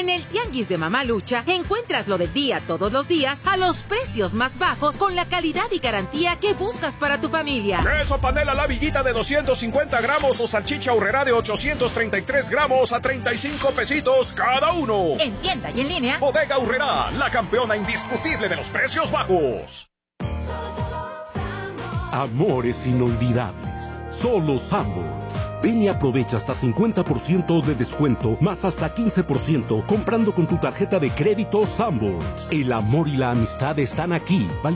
En el Tianguis de Mamalucha encuentras lo del día todos los días a los precios más bajos con la calidad y garantía que buscas para tu familia. Queso panela La Villita de 250 gramos o salchicha Aurrerá de 833 gramos a 35 pesitos cada uno. En tienda y en línea. Bodega Aurrerá, la campeona indiscutible de los precios bajos. Amores inolvidables. Solo Sanborns. Ven y aprovecha hasta 50% de descuento, más hasta 15% comprando con tu tarjeta de crédito Sanborns. El amor y la amistad están aquí. Válido